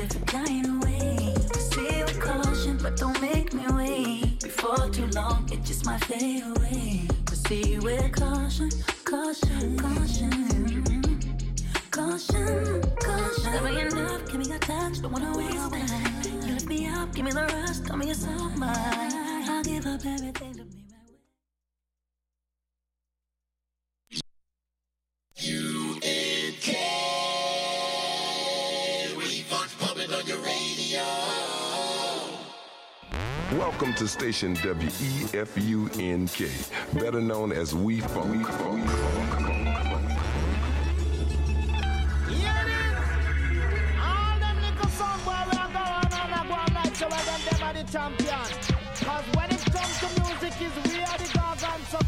different kind of way. Proceed with caution, but don't make me wait. Before too long, it just might fade away. Proceed with caution, caution, caution. Caution, caution. Never enough, give me your touch, don't wanna waste time. You lift me up, give me the rest, tell me it's all mine. I'll give up everything to be right with you. UNK, Refunks pumping on your radio. Welcome to station WEFUNK, better known as We Funk. Champion, cause when it comes to music is we are the doggone so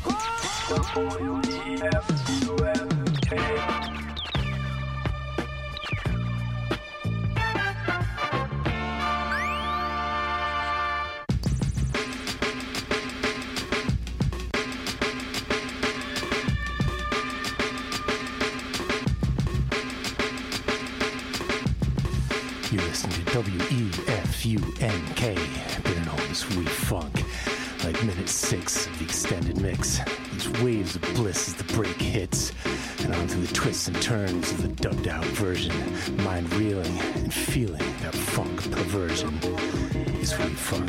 You listen to WEFUNK, better known as We Funk, like minute 6 of the extended mix. These waves of bliss as the break hits, and on through the twists and turns of the dubbed out version, mind reeling and feeling that funk perversion is We Funk.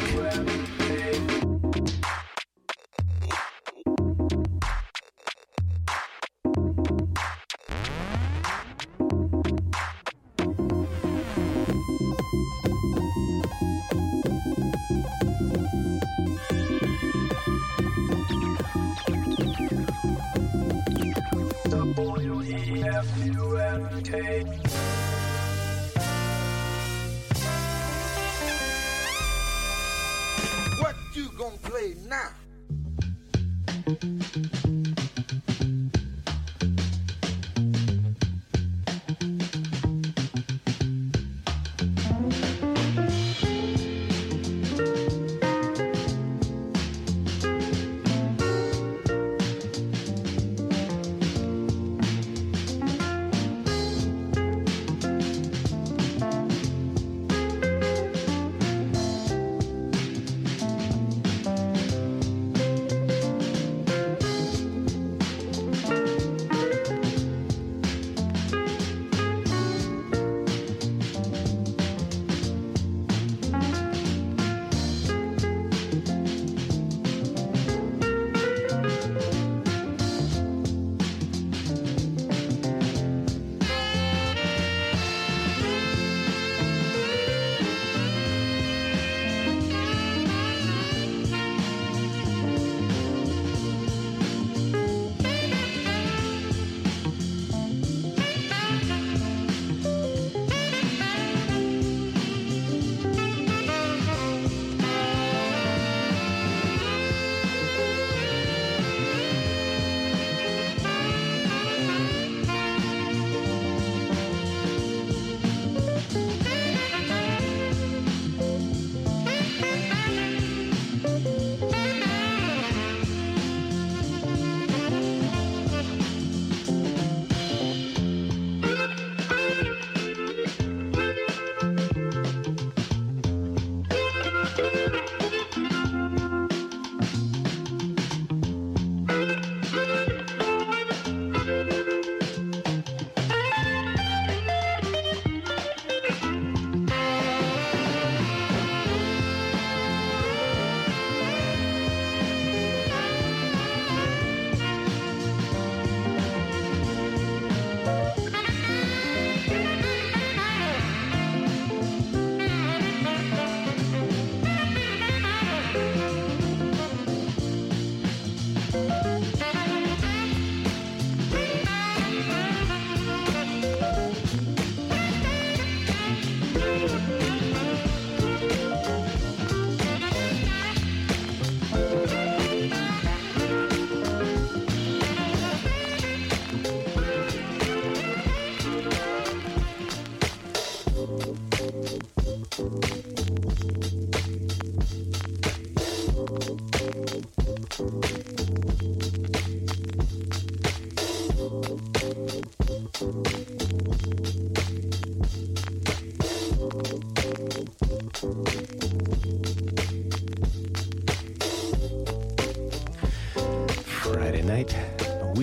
What you gonna play now?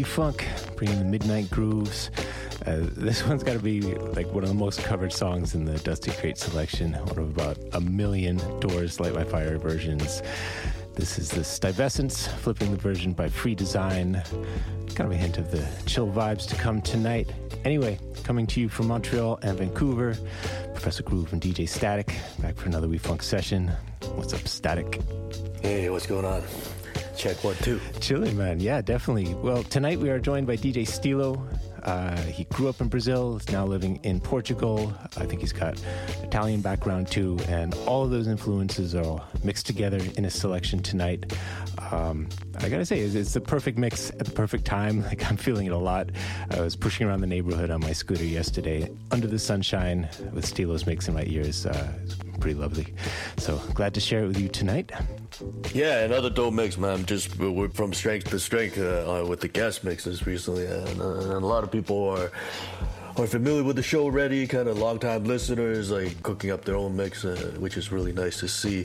We Funk, bringing the midnight grooves. This one's got to be like one of the most covered songs in the Dusty Crate selection, one of about 1 million Doors Light My Fire versions. This is the Stuyvesants, flipping the version by Free Design. Kind of a hint of the chill vibes to come tonight. Anyway, coming to you from Montreal and Vancouver, Professor Groove and DJ Static, back for another We Funk session. What's up, Static? Hey, what's going on? Check 1, 2. Chilling, man. Yeah, definitely. Well, tonight we are joined by DJ Stilo. He grew up in Brazil, is now living in Portugal. I think he's got Italian background too, and all of those influences are all mixed together in a selection tonight. I gotta say, it's the perfect mix at the perfect time. Like, I'm feeling it a lot. I was pushing around the neighborhood on my scooter yesterday, under the sunshine, with Stilo's mix in my ears. It's pretty lovely. So glad to share it with you tonight. Yeah, another dope mix, man. Just we're from strength to strength with the guest mixes recently, and a lot of people are familiar with the show already, kind of long-time listeners, like cooking up their own mix, which is really nice to see.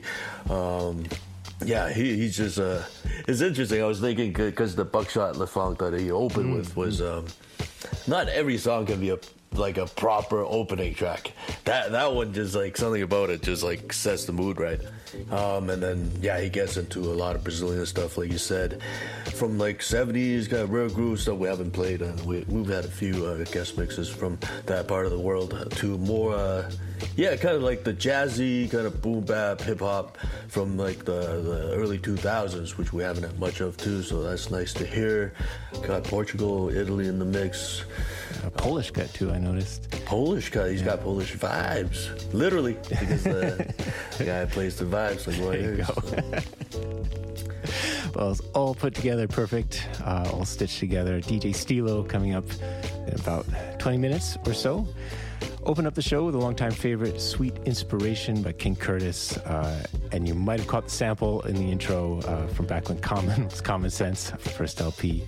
Yeah, he's just, it's interesting. I was thinking, because the Buckshot Le Funk that he opened with was, not every song can be a proper opening track. That one just like something about it just like sets the mood right. And then yeah, he gets into a lot of Brazilian stuff, like you said, from like 70s kind of rare groove stuff we haven't played, and we've had a few guest mixes from that part of the world to more kind of like the jazzy kind of boom bap hip hop from like the early 2000s, which we haven't had much of too, so that's nice to hear. Got Portugal, Italy in the mix. A Polish cut too, I noticed. Polish cut, he's got Polish vibes, literally, because the guy plays the vibes like There you go. Well, it's all put together perfect, all stitched together. DJ Stilo coming up in about 20 minutes or so. Open up the show with a longtime favorite, Sweet Inspiration by King Curtis. And you might have caught the sample in the intro from back when Common was Common Sense, first LP.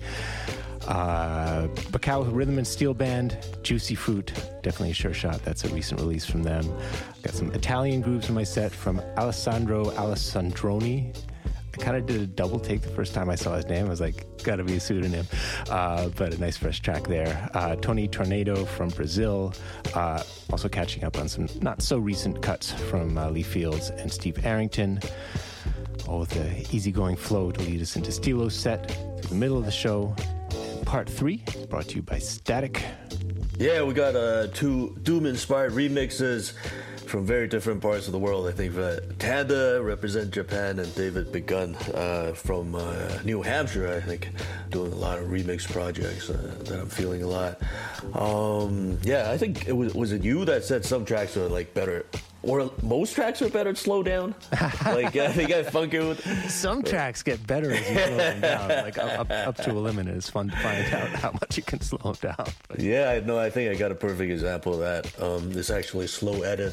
Bacao Rhythm and Steel Band, Juicy Fruit, definitely a sure shot. That's a recent release from them. Got some Italian grooves in my set from Alessandro Alessandroni. I kind of did a double take the first time I saw his name. I was like, gotta be a pseudonym. But a nice fresh track there. Tony Tornado from Brazil. Also catching up on some not so recent cuts from Lee Fields and Steve Arrington. All with the easygoing flow to lead us into Stilo's set through the middle of the show. Part 3 is brought to you by Static. Yeah, we got 2 Doom-inspired remixes from very different parts of the world. I think Tanda represent Japan, and David Begun from New Hampshire, I think, doing a lot of remix projects that I'm feeling a lot. I think it was it you that said some tracks are like better, or most tracks are better slow down? Like, I think I funky with... Some tracks get better as you slow them down. Like, up to a limit. It's fun to find out how much you can slow them down. But. Yeah, no, I think I got a perfect example of that. This actually slow edit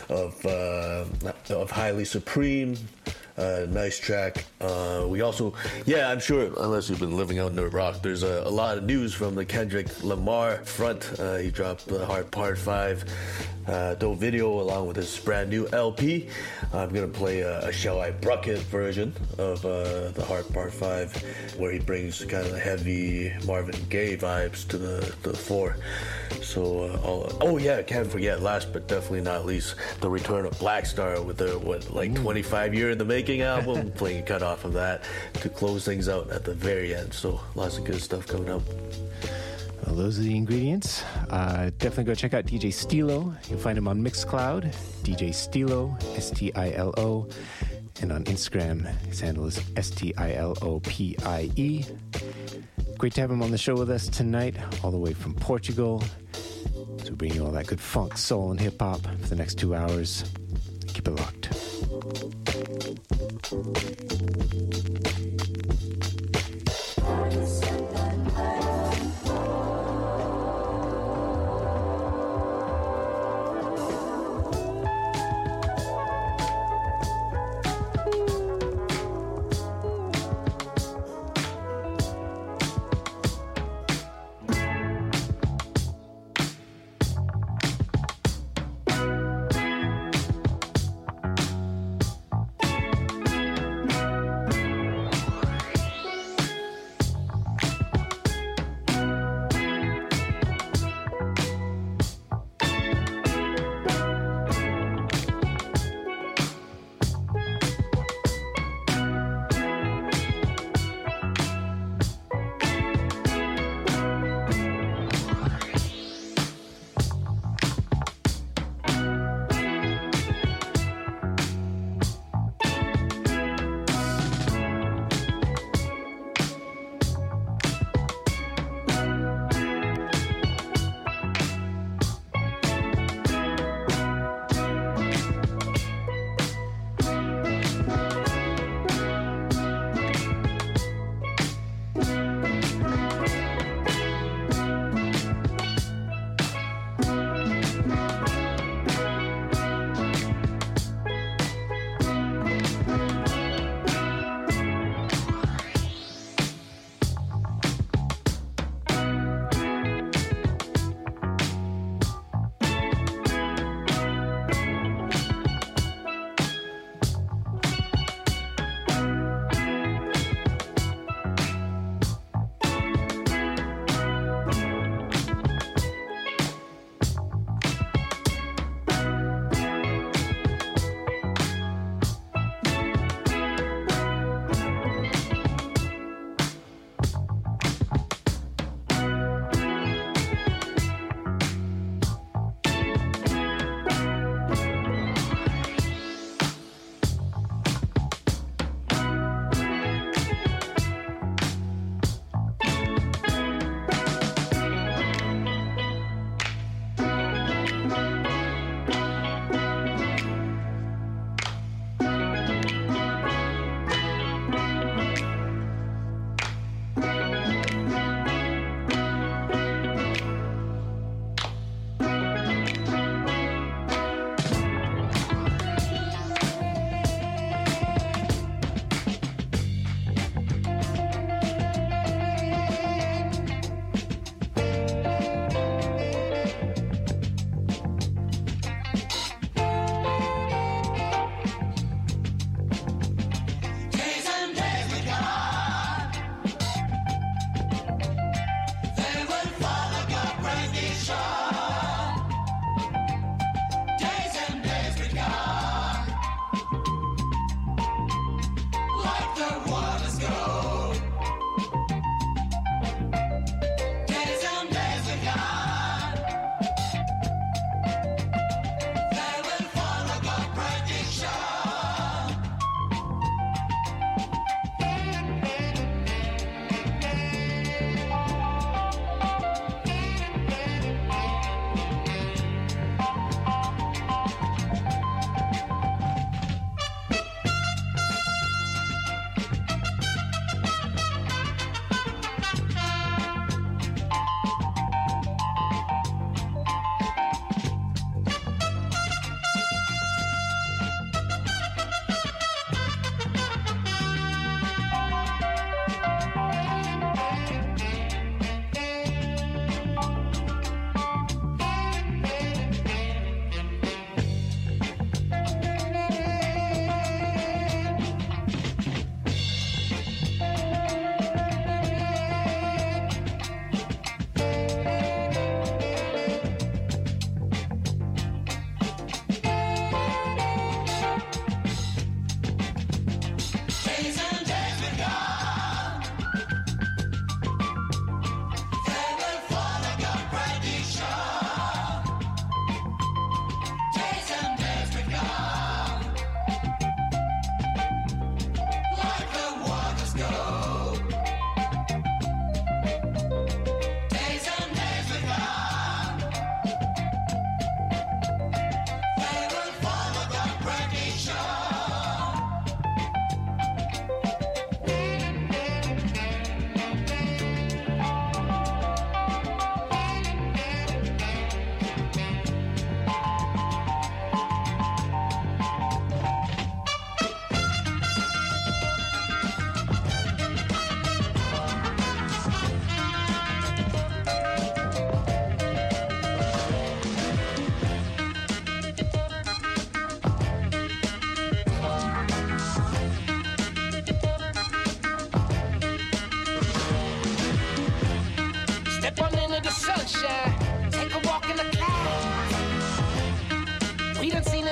of Highly Supreme. Nice track. We also, I'm sure, unless you've been living out in the rock, there's a lot of news from the Kendrick Lamar front. He dropped the Hard Part 5 dope video along with his brand new LP. I'm gonna play a Shall I Bucket version of the Hard Part 5, where he brings kind of the heavy Marvin Gaye vibes to the fore. So, can't forget, last but definitely not least, the return of Black Star with their 25 year in the making album, playing a cut off of that to close things out at the very end. So lots of good stuff coming up. Well, those are the ingredients. Definitely go check out DJ Stilo. You'll find him on Mixcloud, DJ Stilo, Stilo, and on Instagram, his handle is STILOPIE. Great to have him on the show with us tonight, all the way from Portugal. So we bring you all that good funk, soul, and hip-hop for the next 2 hours. Keep it locked.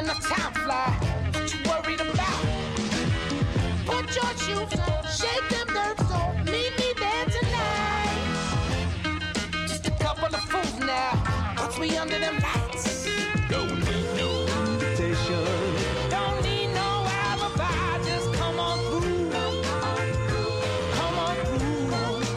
and the time fly. What you worried about? Put your shoes on, shake them nerves on, meet me there tonight. Just a couple of fools now, once we under them lights. Don't need no invitation. Don't need no alibi, just come on through. Come on through.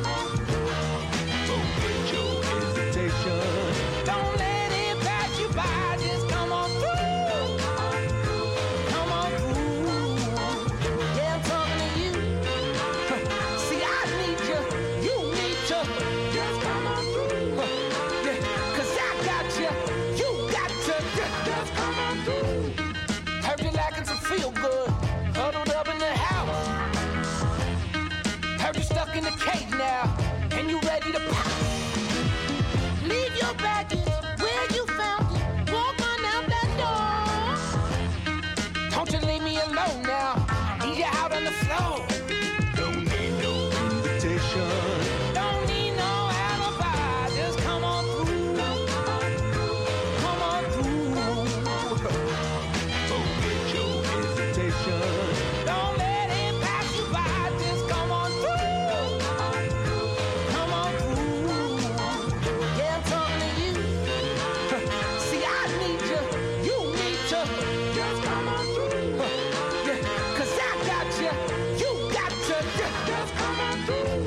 Forget your hesitation. Don't let it pass you by, just come on through. Come on through. Yeah, I'm talking to you. See, I need you, you need you. Just come on through. Yeah, 'cause I got you, you got to. Just come on through. Heard you lacking some feel good, huddled up in the house. Heard you stuck in the cage now, and you ready to pop. Leave your baggage where you found it. Walk on out that door. Don't you leave me alone now. Need you out on the floor. Don't need no invitation. Don't need no alibi. Just come on through. Come on through. Forget your hesitation. Don't let it pass you by. Just come on through. Come on through. Yeah, I'm talking to you. See, I need you. You need you. Just come on through. Yeah, 'cause I got you. You got to. Just come on through.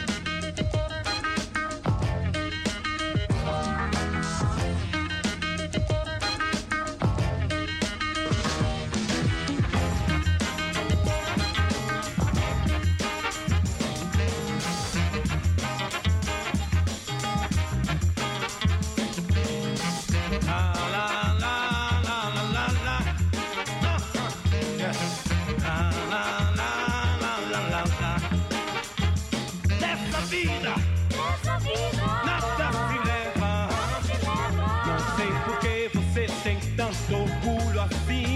Dessa vida, nada se leva. Não sei por que você tem tanto orgulho assim.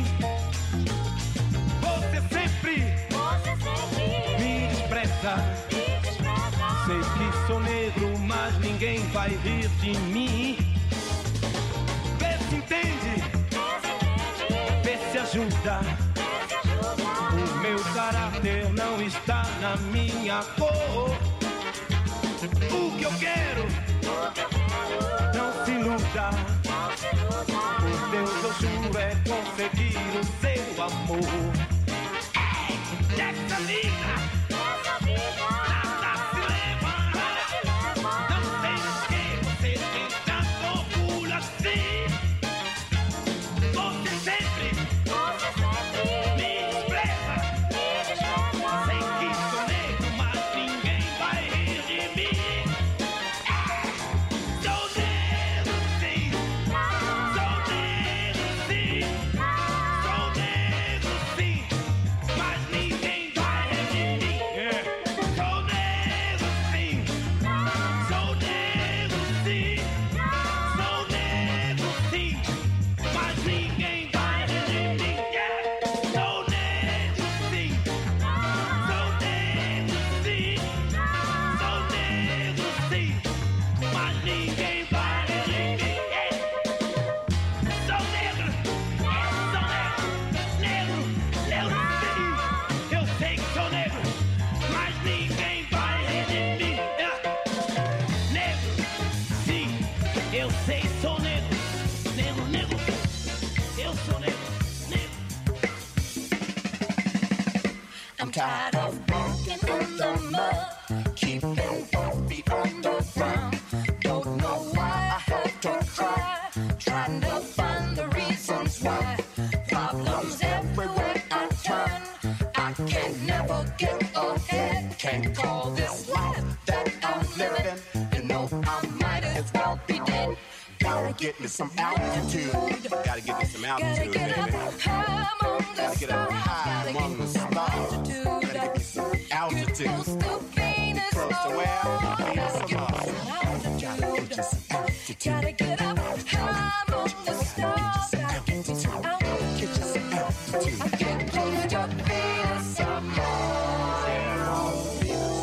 Você sempre me despreza. Sei que sou negro, mas ninguém vai rir de mim. Vê se entende, vê se ajuda. O meu caráter não está na minha cor. O que eu quero, não se iluda. O Deus eu juro é conseguir o seu amor. Ei, dessa vida, nada se leva. Não sei por que você tem tanto orgulho assim. Você sempre me despreza. Sei que sou negro, mas ninguém vai rir de mim. Sou negro sim, sou negro sim, sou negro sim, mas ninguém vai rir de mim. Sou negro sim, sou negro sim, sou negro sim, mas ninguém vai rir de mim. Sou negro sim, sou negro sim, sou negro sim, mas ninguém vai rir de mim. Sou negro, negro, negro sim. Eu sei que sou negro, mas ninguém vai rir de mim. Negro, sim, eu sei que sou negro, negro, negro. Eu sou negro, negro. I'm tired of walking in the mud, keeping 4 feet on the ground. Don't know why I have to try, trying to find the reasons why. Problems everywhere I turn, I can never get ahead. Can't call this life that I'm living. You know I might as well be dead. Gotta get me some altitude. Gotta get me some altitude, Gotta get baby. up high among the Gotta get up stars. high Gotta among get the some stars. altitude. Gotta get me some altitude. Close to Venus, Close to where? Venus Gotta or get Mars? some altitude. Gotta get you some altitude. Gotta get up high among the stars. Gotta get you some altitude. Get you some altitude. I get close to Venus or Mars. Yeah, Mars, Venus.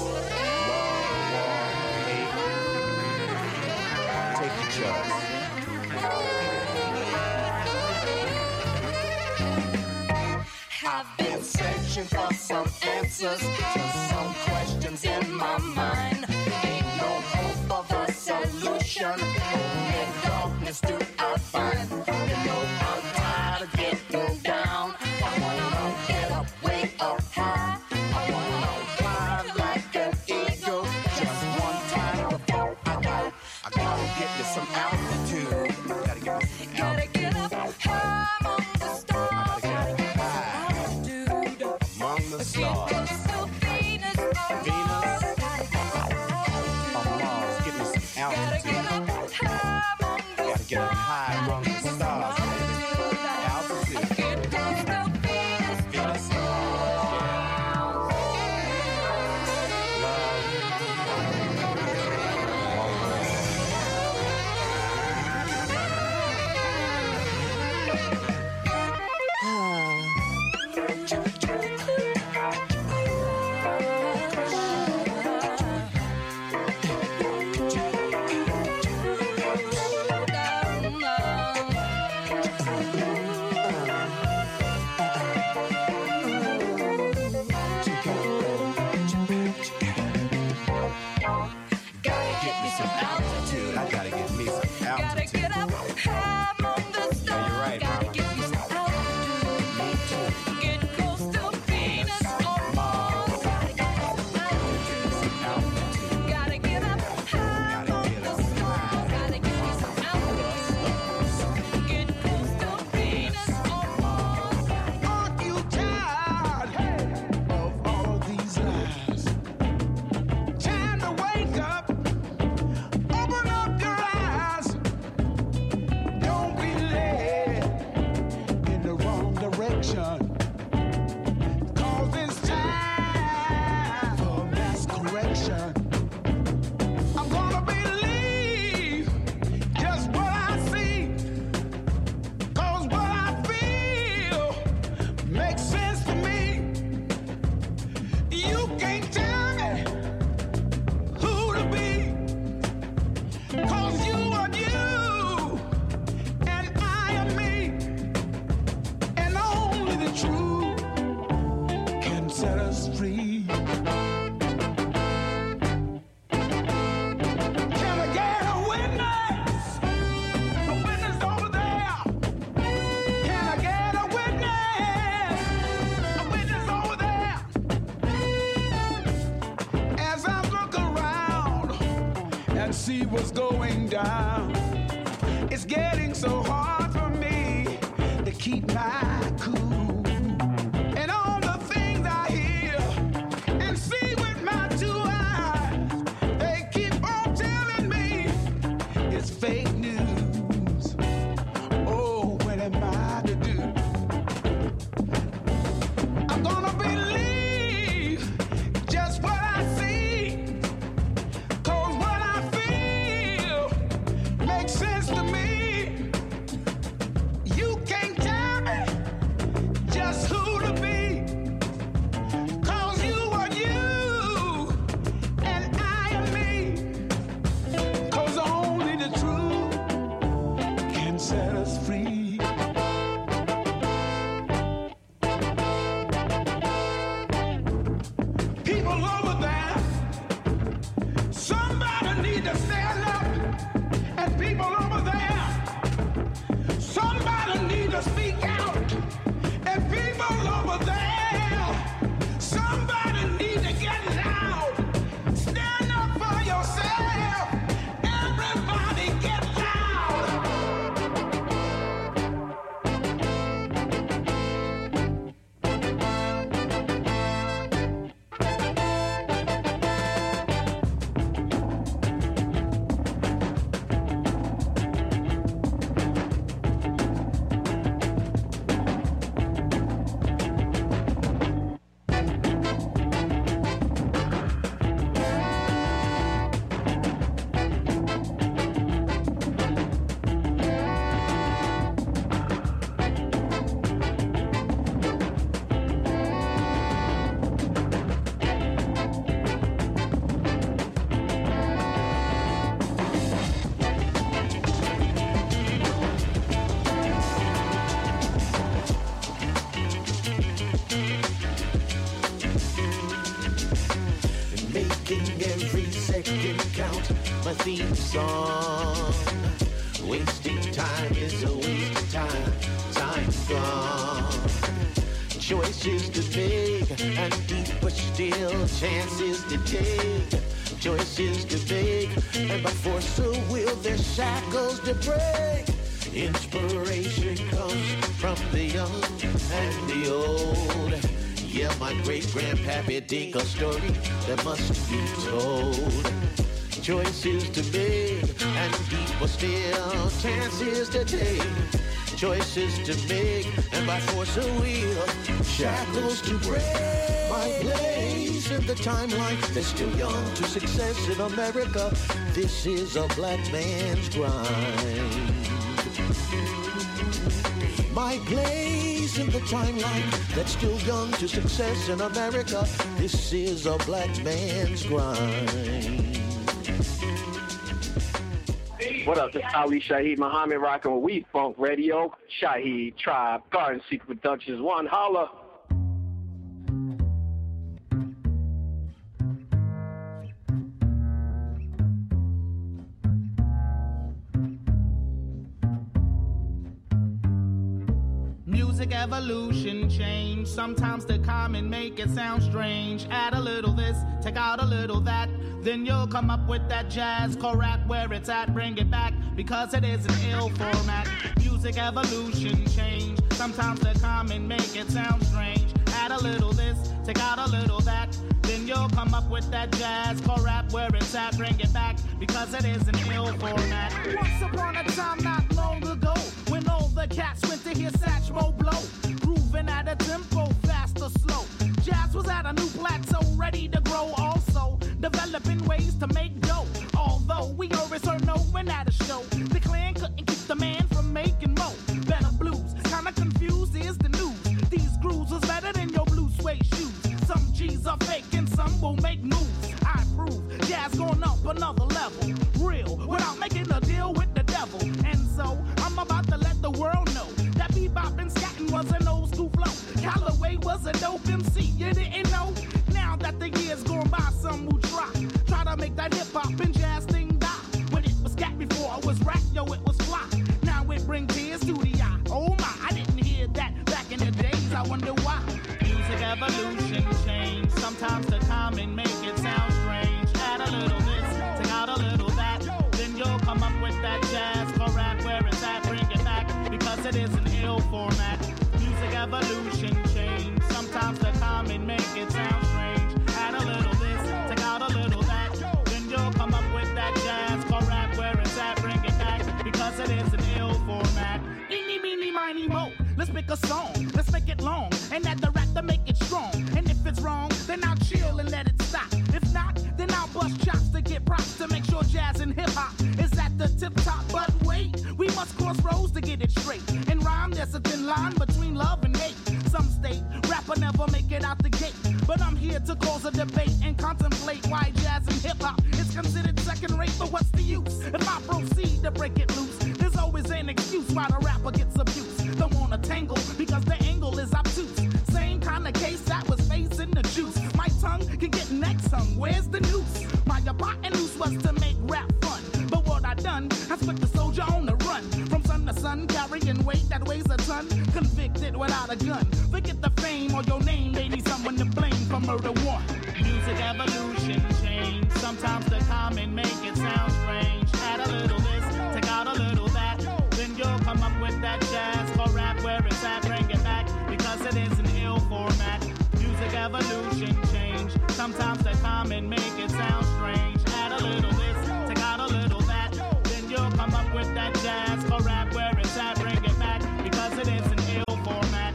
Take your choice. have been searching for some answers to some questions in my mind. Ain't no hope of a solution, only darkness do I find. You know I'm tired of getting down. I wanna get up, way up high. I wanna fly like an eagle. Just one time before I gotta get me some altitude. Gotta get me some altitude. Gotta get up high among the stars. Gotta get altitude among the stars. Venus or Mars. Get me some altitude. Gotta get up high among the stars. Altitude. Venus or see what's going down. It's getting so hard for me to keep my cool. And all the things I hear and see with my two eyes, they keep on telling me it's fake news. Oh, what am I to do? I'm gonna believe just what I see. Sense to me. You can't tell me song. Wasting time is a waste of time. Time's gone. Choices to make and deeper still chances to take. Choices to make and by force of will there's shackles to break. Inspiration comes from the young and the old. Yeah, my great-grandpappy think a story that must be told. Choices to make and deeper still chances to take. Choices to make and by force of will shackles to break. My place in the timeline that's still young to success in America. This is a black man's grind. My place in the timeline that's still young to success in America. This is a black man's grind. What up? This is Ali Shaheed Muhammad rocking with We Funk Radio. Shaheed Tribe, Garden Secret Productions. One holla. Music evolution change. Sometimes the common make it sound strange. Add a little this, take out a little that. Then you'll come up with that jazz core rap where it's at. Bring it back because it is an ill format. Music evolution change. Sometimes the common make it sound strange. Add a little this, take out a little that. Then you'll come up with that jazz core rap where it's at. Bring it back because it is an ill format. Once upon a time not long ago, when all the cats went to hear Satchmo blow, grooving at a tempo fast or slow. Jazz was at a new plateau, ready to grow. Also developing ways to make dough. Although we always heard no one at a show, the clan couldn't keep the man from making more. Better blues, kinda confused is the news. These grooves was better than your blue suede shoes. Some G's are fake and some will make moves. I prove jazz going up another level. Real, without making a deal with the devil. And so I'm about to let the world know that bebop and scatting was an old school flow. Callaway was a dope MC, you didn't know? Now that the years gone by, some will try to make that hip hop and jazz thing die. When it was scat before it was rap, yo, it was fly. Now it bring tears to the eye. Oh my, I didn't hear that back in the days. I wonder why. Music evolution change. Sometimes the common make it sound strange. Add a little this, take out a little that. Then you'll come up with that jazz core rap where it's at. Bring it back because it is an ill format. Music evolution change. Sometimes the common make it sound strange. Add a little this, take out a little that. Then you'll come up with that jazz core rap where it's at. Bring it back because it is an ill format. Eeny, meeny, miny, mo. Let's pick a song, let's make it long, and add the rap to make it strong. And if it's wrong, then I'll chill and let it stop. If not, then I'll bust chops to get props to make sure jazz and hip hop is at the tip top. But wait, we must cross roads to get it straight. In rhyme, there's a thin line between love and hate. Some state rapper never make it out the gate, but I'm here to cause a debate and contemplate why jazz and hip hop is considered second rate. But what's the use if I proceed to break it loose? There's always an excuse why the rapper gets abused. Don't wanna tangle because the angle is obtuse. Same kind of case that was facing the juice. My tongue can get next hung. Where's the noose? My hypotenuse was to make rap fun, but what I done has put the soldier on the run. From sun to sun, carrying weight that weighs a ton. Convicted without a gun. Forget the fame or your name. They need someone to blame for murder one. Music evolution change. Sometimes the common make it sound strange. Add a little this, take out a little that. Then you'll come up with that jazz core rap where it's at. Bring it back because it is an ill format. Music evolution change. Sometimes the common make it sound strange. Add a little this, take out a little that. Then you'll come up with that jazz core rap where it's at. Bring it back because it is an ill format.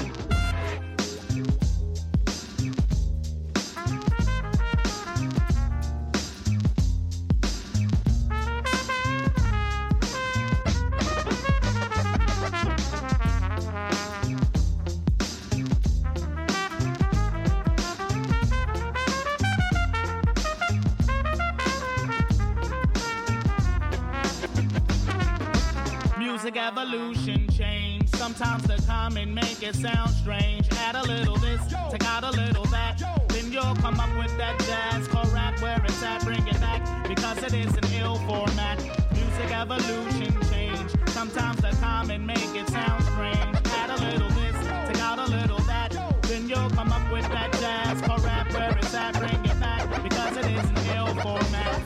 Music evolution change. Sometimes the common make it sound strange. Add a little this, take out a little that. Then you'll come up with that jazz core rap where it's at. Bring it back because it is an ill format. evolution change. Sometimes the common make it sound strange. Add a little this, take out a little that, then you'll come up with that jazz or rap where it's at. Bring it back because it is an ill format.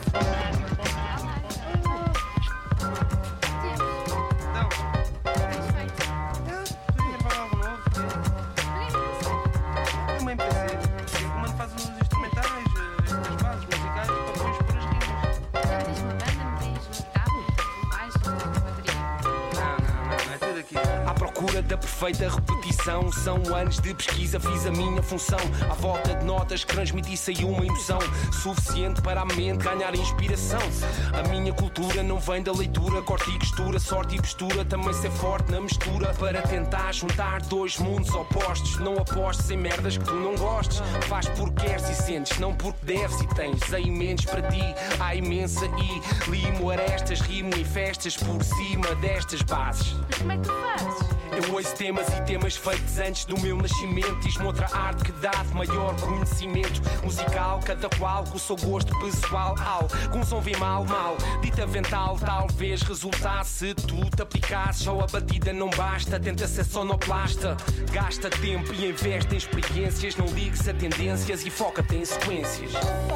Da perfeita repetição. São anos de pesquisa, fiz a minha função. À volta de notas que transmiti saiu uma emoção suficiente para a mente ganhar inspiração. A minha cultura não vem da leitura, corte e costura, sorte e postura, também ser forte na mistura para tentar juntar dois mundos opostos. Não apostes em merdas que tu não gostes, faz porque queres e sentes, não porque deves e tens. A imensos para ti, há imensa e limo arestas, rimo em festas por cima destas bases. Mas como é que tu fazes? Eu ouço temas e temas feitos antes do meu nascimento. Diz-me outra arte que dá de maior conhecimento musical, cada qual com o seu gosto pessoal. Alguns ouvem mal, dita avental. Talvez resultasse se tu te aplicasses. Só a batida não basta, tenta ser sonoplasta. Gasta tempo e investe em experiências. Não ligues a tendências e foca-te em sequências.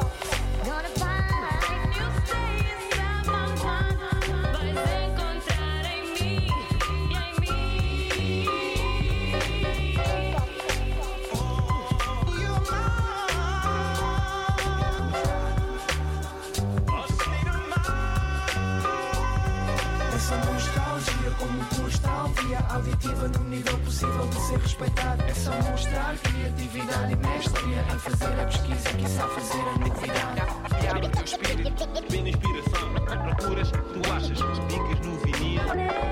Auditiva no nível possível de ser respeitado. É só mostrar criatividade e mestria em fazer a pesquisa, quiçá fazer a novidade. E abre o teu espírito, vem na inspiração. Procuras, tu achas, picas no vinil.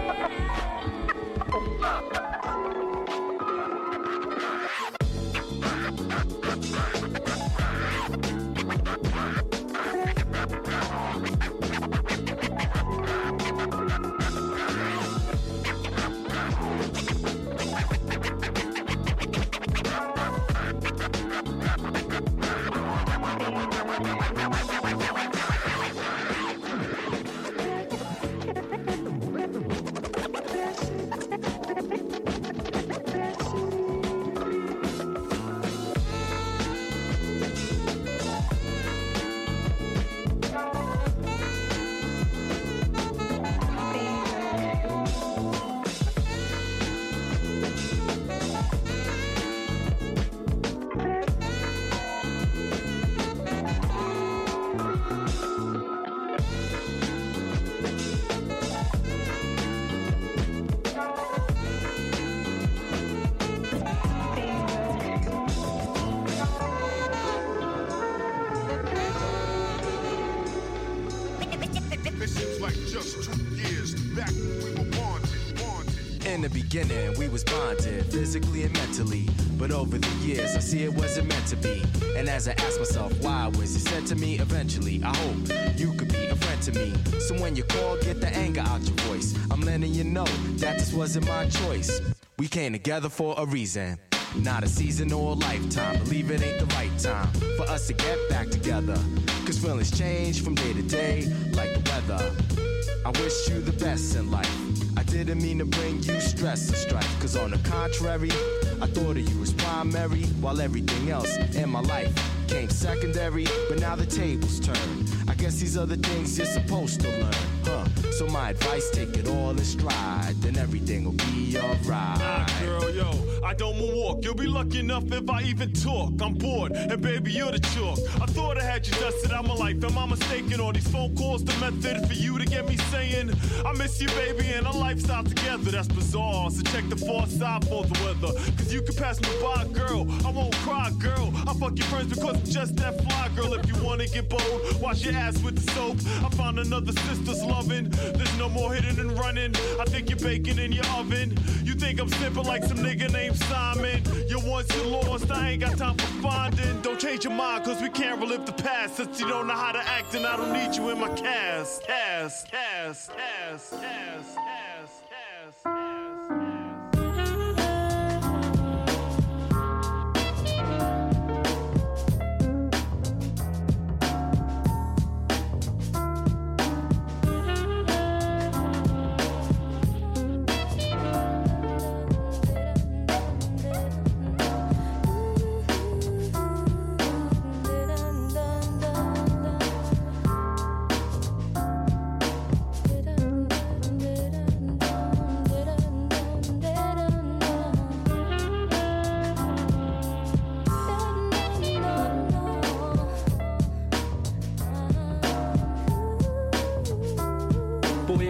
In the beginning, we was bonded, physically and mentally. But over the years, I see it wasn't meant to be. And as I ask myself, why was it said to me eventually? I hope you could be a friend to me. So when you call, get the anger out your voice. I'm letting you know that this wasn't my choice. We came together for a reason. Not a season or a lifetime. Believe it ain't the right time for us to get back together. Cause feelings change from day to day, like the weather. I wish you the best in life. I didn't mean to bring you stress or strife. Cause on the contrary, I thought of you as primary, while everything else in my life came secondary. But now the tables turn. I guess these are the things you're supposed to learn, huh? So my advice, take it all in stride, then everything will be alright. Girl, yo, I don't walk. You'll be lucky enough if I even talk. I'm bored, and baby, you're the chalk. I thought I had you dusted out my life. Am I mistaken? All these phone calls, the method for you to get me saying I miss you, baby, and our lifestyle together. That's bizarre. So check the far side for the weather. Cause you can pass me by, girl. I won't cry, girl. I fuck your friends because I'm just that fly, girl. If you wanna get bold, wash your ass with the soap. I found another sister's loving. There's no more hitting and running. I think you're baking in your oven. You think I'm simple like some nigga named Simon. You're once you lost, I ain't got time for finding. Don't change your mind, cause we can't relive the past. Since you don't know how to act, and I don't need you in my cast.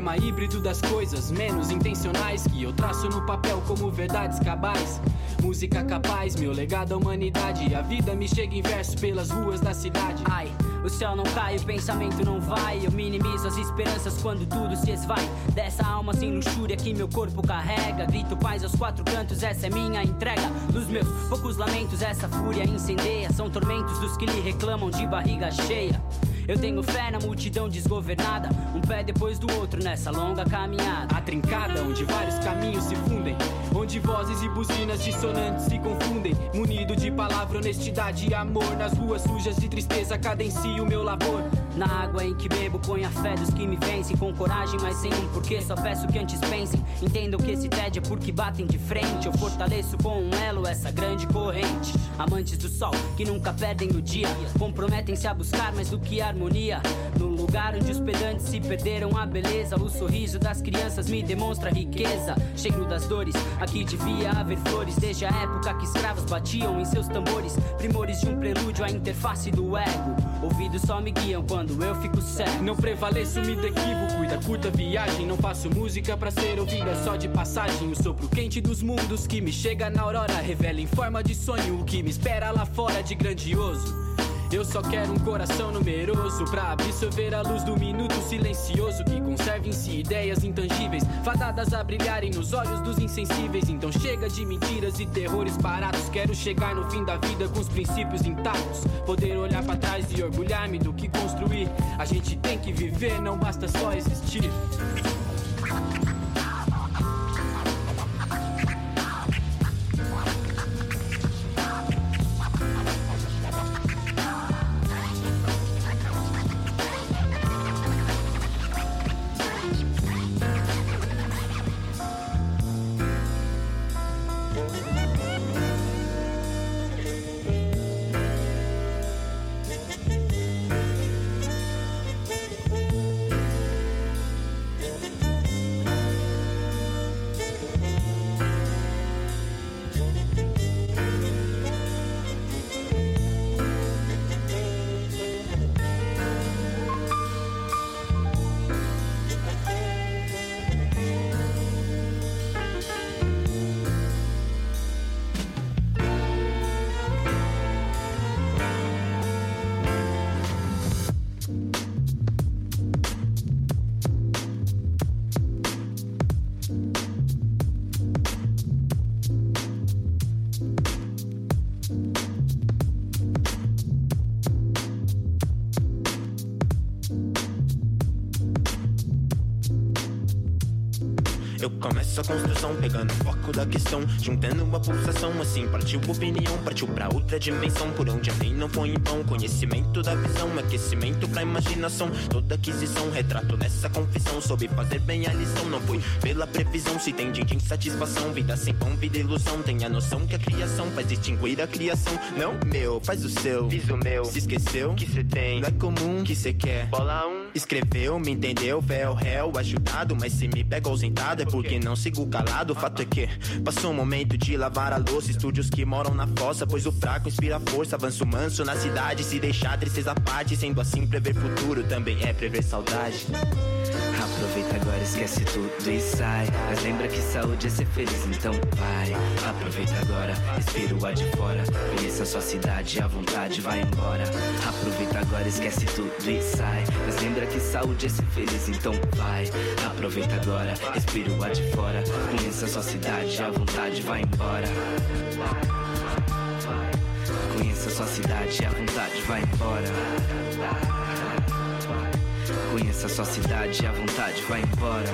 sistema híbrido das coisas menos intencionais que eu traço no papel como verdades cabais. Música capaz, meu legado à humanidade. A vida me chega em verso pelas ruas da cidade. Ai, o céu não cai, o pensamento não vai. Eu minimizo as esperanças quando tudo se esvai. Dessa alma sem luxúria que meu corpo carrega. Grito paz aos quatro cantos, essa é minha entrega. Nos meus poucos lamentos essa fúria incendeia. São tormentos dos que lhe reclamam de barriga cheia. Eu tenho fé na multidão desgovernada, um pé depois do outro nessa longa caminhada. A trincada onde vários caminhos se fundem, onde vozes e buzinas dissonantes se confundem. Munido de palavra, honestidade e amor, nas ruas sujas de tristeza cadencio meu labor. Na água em que bebo põe a fé dos que me vencem, com coragem mas sem um porquê, só peço que antes pensem. Entendam que esse tédio é porque batem de frente. Eu fortaleço com um elo essa grande corrente. Amantes do sol que nunca perdem o dia, comprometem-se a buscar mais do que harmonia. No lugar onde os pedantes se perderam a beleza, o sorriso das crianças me demonstra riqueza. Cheiro das dores, aqui devia haver flores, desde a época que escravos batiam em seus tambores. Primores de um prelúdio à interface do ego. Ouvidos só me guiam quando eu fico cego. Não prevaleço, me equívoco e da curta viagem. Não faço música pra ser ouvida só de passagem. O sopro quente dos mundos que me chega na aurora revela em forma de sonho o que me espera lá fora de grandioso. Eu só quero um coração numeroso pra absorver a luz do minuto silencioso que conserva em si ideias intangíveis, fadadas a brilharem nos olhos dos insensíveis. Então chega de mentiras e terrores baratos. Quero chegar no fim da vida com os princípios intactos, poder olhar pra trás e orgulhar-me do que construir. A gente tem que viver, não basta só existir. Eu começo a construção, pegando o foco da questão, juntando uma pulsação, assim partiu opinião, partiu pra outra dimensão, por onde além não foi em vão. Conhecimento da visão, aquecimento pra imaginação, toda aquisição, retrato nessa confissão, soube fazer bem a lição, não foi pela previsão, se tem de insatisfação, vida sem pão, vida ilusão, tem a noção que a criação faz distinguir a criação. Não meu, faz o seu, fiz o meu, se esqueceu que cê tem, não é comum que cê quer, bola escreveu, me entendeu, véu, réu, ajudado, mas se me pega ausentado é porque não sigo calado. O fato é que passou o momento de lavar a louça, estúdios que moram na fossa, pois o fraco inspira força, avanço manso na cidade, se deixar tristeza à parte, sendo assim prever futuro também é prever saudade. Aproveita agora, esquece tudo e sai. Mas lembra que saúde é ser feliz, então vai. Aproveita agora, respira o ar de fora. Conheça a sua cidade, a vontade vai embora. Aproveita agora, esquece tudo e sai. Mas lembra que saúde é ser feliz, então vai. Aproveita agora, respira o ar de fora. Conheça a sua cidade, a vontade vai embora. Conheça a sua cidade, a vontade vai embora. Conheça a sua cidade, a vontade vai embora.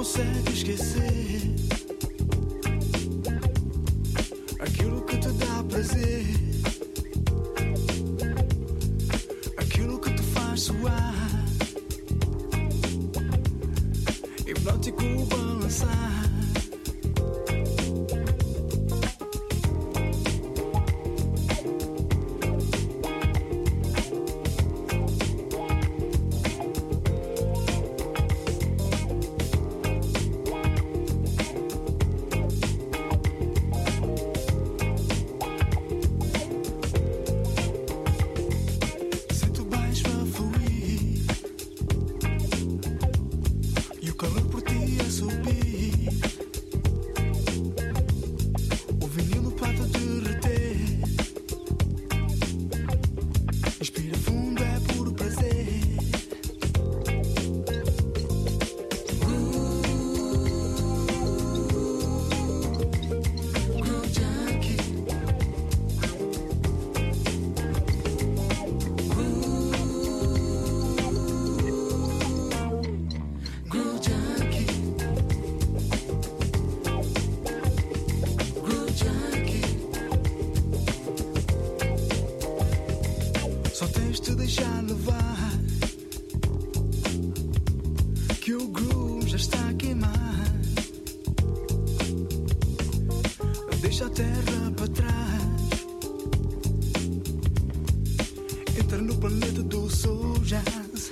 consegue esquecer aquilo que te dá prazer, aquilo que te faz suar, hipnótico balançar. Só tens de deixar levar, que o groove já está a queimar. Deixa a terra para trás, entra no planeta do soul jazz.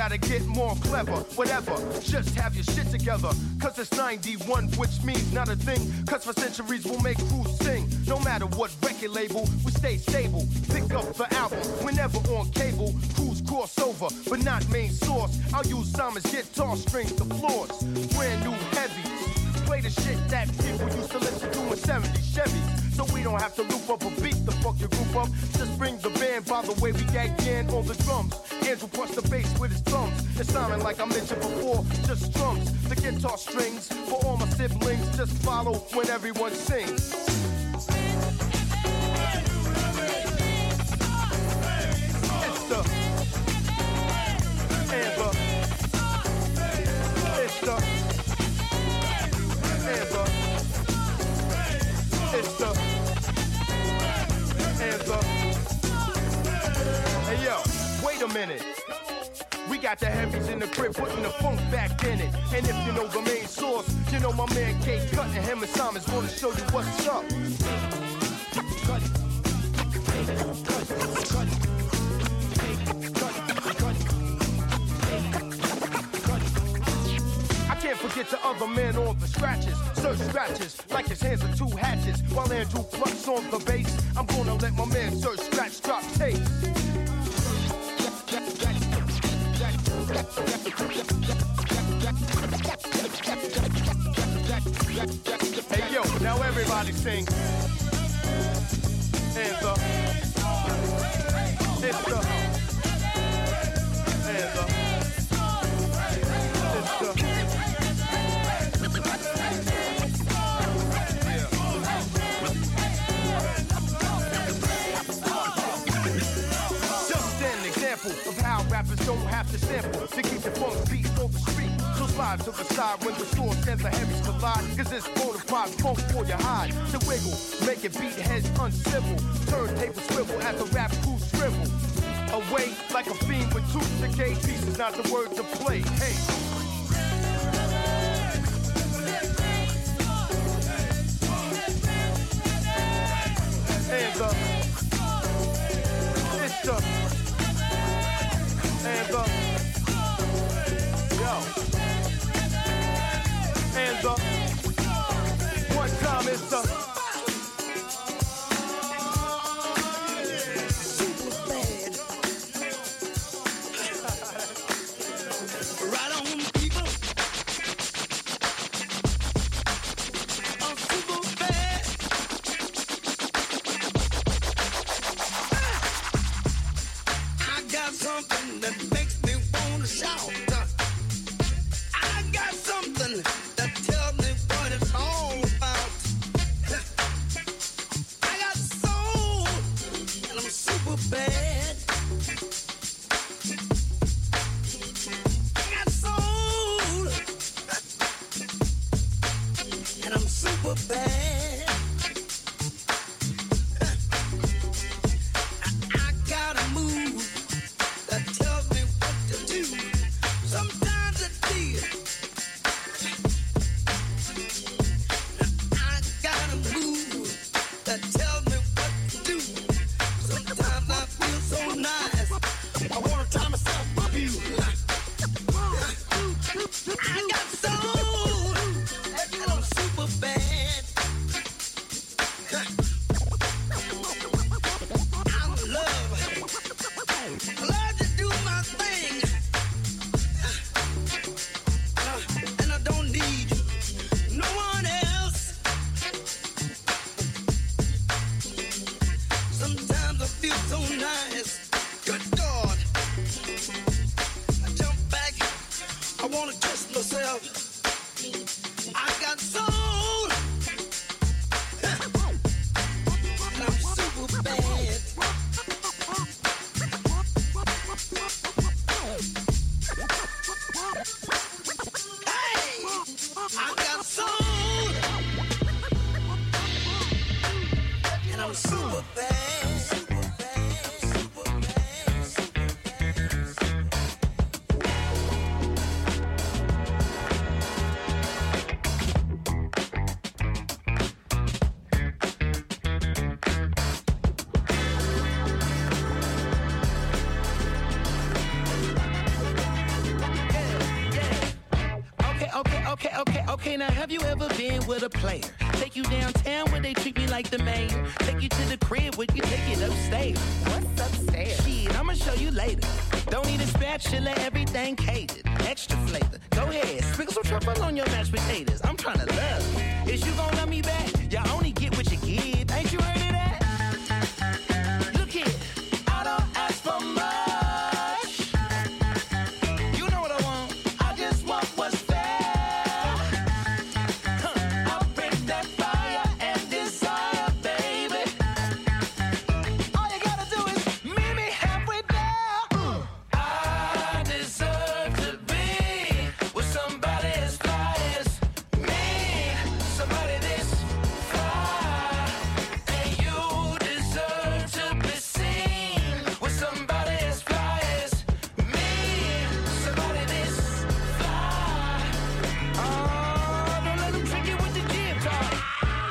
gotta get more clever. Whatever, just have your shit together. Cause it's 91, which means not a thing. Cause for centuries we'll make crews sing. No matter what record label, we stay stable. Pick up the album, we're never on cable. Crews cross over, but not main source. I'll use Simon's guitar strings, the floors. Brand new heavies. Play the shit that people used to listen to in 70 Chevys. So we don't have to loop up a beat to fuck your group up. Just bring the band by the way we gag in on the drums. Andrew plus the bass with his drums. It's sounding like I mentioned before, just drums. The guitar strings for all my siblings. Just follow when everyone sings. It's the Hey yo, wait a minute. We got the heavies in the crib, putting the funk back in it. And if you know the main source, you know my man K Cut and him and Simon's gonna show you what's up. Can't forget the other man on the scratches. Search scratches like his hands are two hatches. While Andrew plucks on the bass, I'm gonna let my man Search scratch drop tapes. Hey yo, now everybody sing. Hands up. It's the. Hands up. It's the. Of how rappers don't have to sample to keep the funk beat on the street. So slide to the side when the source and the heavies collide. Cause it's bonafide funk for your hide. To wiggle, make it beat heads uncivil. Turntable swivel as the rap crew shrivel. Away like a fiend with two decay pieces, not the word to play. Hey. Hands up. It's the. Hands up. Yo. Hands up. One time it's the. Super bad. Right on, people. I'm super bad. I got something that makes me wanna shout. I got something that tells me what it's all about. I got soul, and I'm super bad. I got soul, and I'm super bad. I got a move that tells me what to do. Sometimes it's dear. I got a move that tells me what to do. Sometimes I feel so nice. I wanna tie myself up you. I got soul, and I'm super bad. I'm in love. I love to do my thing. And I don't need no one else. Sometimes I feel so nice. Good God. I jump back. I wanna kiss myself. I got soul. And I'm super bad. Hey, I got soul, and I'm super bad. Okay, now have you ever been with a player? Take you downtown where they treat me like the main. Take you to the crib where you take it upstairs. What's upstairs? Shit, I'ma show you later. Don't need a spatula, everything catered. Extra flavor. Go ahead, sprinkle some truffle on your mashed potatoes. I'm tryna love you. Is you gon' love me back? You only get what you give. Ain't you heard of that? Look here, I don't ask for much. You know what I want. I just want what's fair. I'll bring that fire and desire, baby. All you gotta do is meet me halfway there. I deserve to be with somebody as fly as me. Somebody this fly. And you deserve to be seen with somebody as fly as me. Somebody this fly. Oh, don't let them trick you with the jib talk.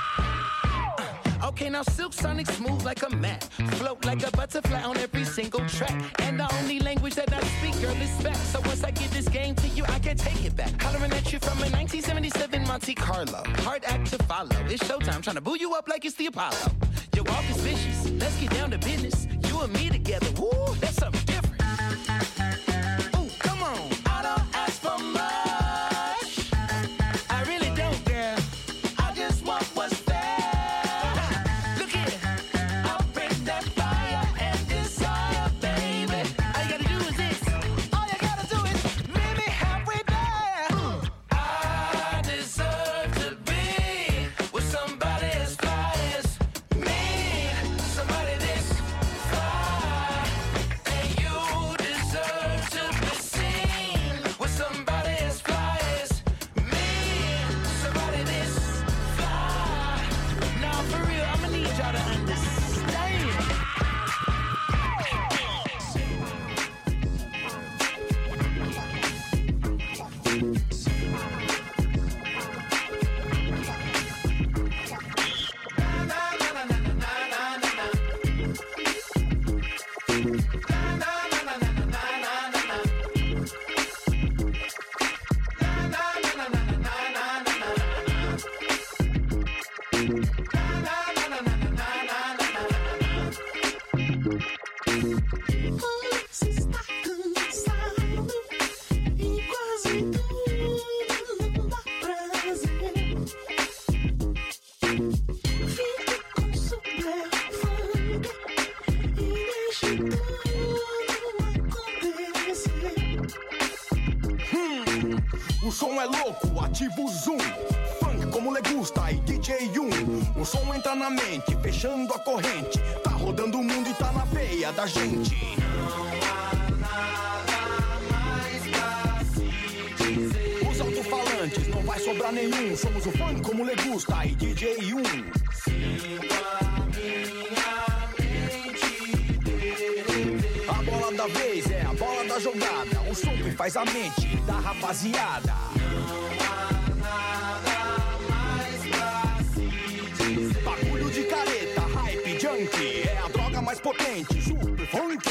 Okay, now Silk Sonic smooth like a mat. Float like a butterfly on every single track. And the only language that I speak, girl, is back. So once I give this game to you, I can't take it back. Hollering at you from a 1977 Monte Carlo. Hard act to follow. It's showtime, trying to boo you up like it's the Apollo. Your walk is vicious. Let's get down to business. You and me together. Woo, that's something different. Ooh, come on. I don't ask for much. I really don't, girl. I just want what's fair. Look here, I'll bring that fire and desire, baby. All you gotta do is this. All you gotta do is meet me halfway there. I deserve to be with somebody as fly as me. Somebody this fly. And you deserve to be seen with somebody as fly as me. Somebody this fly. Now for real, I'ma need y'all to understand. Se está cansado e quase tudo não dá prazer. Fique com super funk e deixe tudo acontecer. O som é louco, ativa o zoom. Funk como le gusta e DJ Yum. O som entra na mente, fechando a corrente. Tá rodando o mundo e tá na veia da gente. Os alto-falantes, não vai sobrar nenhum. Somos o funk como le gusta e DJ Yum. A bola da vez é a bola da jogada. O som que faz a mente da rapaziada. Bagulho de careta, hype, junkie. É a droga mais potente, super funk.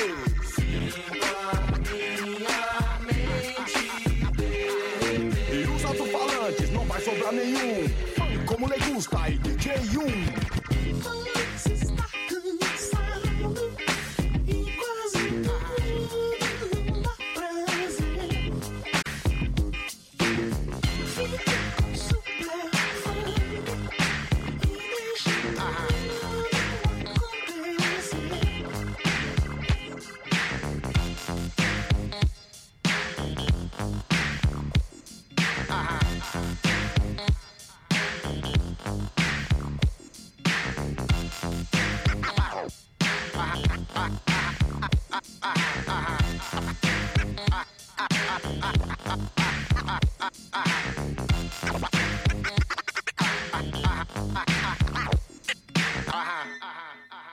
E os alto-falantes, não vai sobrar nenhum. Funk como le gusta e DJ Yum. Se está cansado e quase tudo não dá prazer. Fique com super funk e deixe tudo acontecer.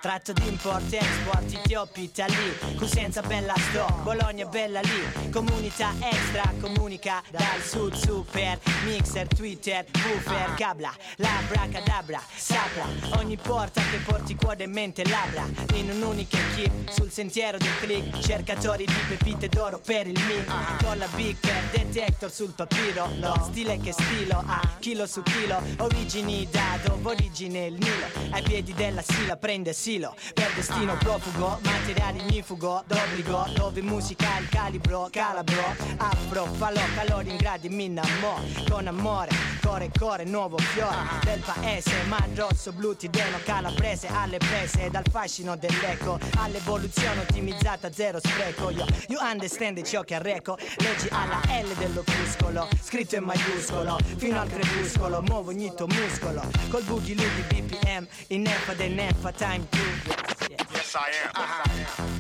Tratto di import, export, Etiopi, Italia, Cosenza bella sto, Bologna bella lì, comunità extra, comunica dal sud, super, mixer, Twitter, woofer, cabla, labracadabra, sapra, ogni porta che porti cuore e mente labbra, in un'unica chip, sul sentiero del click, cercatori di pepite d'oro per il mic, con la big per detector sul papiro, lo stile che stilo, chilo su chilo, origini da dove origine il Nilo, ai piedi della Sila prende silo, per destino profugo, materiale ignifugo, d'obbligo, dove musica il calibro, calabro, afro, falò, calori in gradi, mi innamoro, con amore, core, nuovo fiore, del paese, ma rosso, blu, tideno, calabrese, alle prese, dal fascino dell'eco, all'evoluzione ottimizzata, zero spreco, you understand ciò che arreco, leggi alla L dell'opuscolo, scritto in maiuscolo, fino al crepuscolo, muovo ogni tuo muscolo, col boogie loogie BPM, in nefa del nefa, time to. Yes, I am.